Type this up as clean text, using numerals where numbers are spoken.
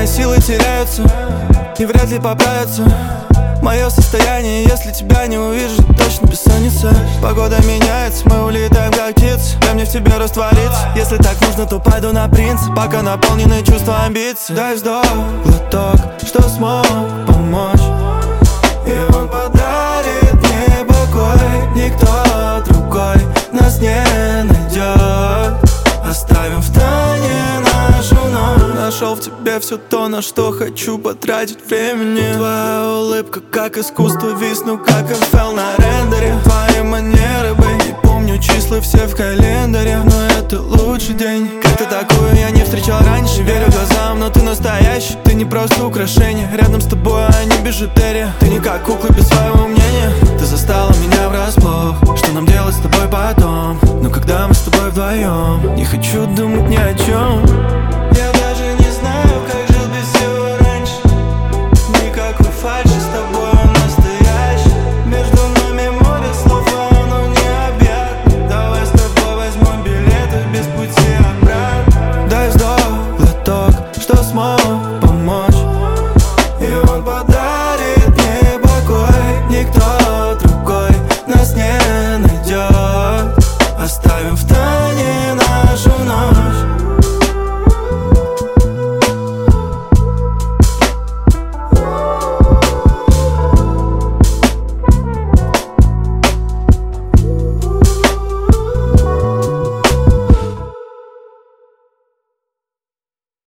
мои силы теряются и вряд ли поправятся. Мое состояние, если тебя не увижу, точно бессонница. Погода меняется, мы улетаем как птицы. Дай мне в тебе раствориться. Если так нужно, то пойду на принцип, пока наполнены чувства амбиций. Дай вздох, глоток, что смог помочь, и он подарит мне покой. Никто другой нас не найдет. Оставим в тайне нашу ночь. Нашел в тебе все то, на что хочу потратить времени. Твоя улыбка как искусство, висну как МФЛ на рендере. Твои манеры, не помню числа все в календаре, но это лучший день. Как-то такую я не встречал раньше. Верю глазам, но ты настоящий. Ты не просто украшение, рядом с тобой, а не бижутерия. Ты не как кукла без своего мнения. Ты застала меня врасплох. Что нам делать с тобой потом? Но когда мы с тобой вдвоем, не хочу думать ни о чем. Я даже не знаю, как жил без всего раньше. Никакой фальши, с тобой он настоящий. Между нами море слов, а оно не объятно. Давай с тобой возьмем билеты без пути обратно. Дай вздох, глоток, что смог помочь, и он подарит мне покой. Никто другой нас не найдет. Оставим в тайне нашу ночь.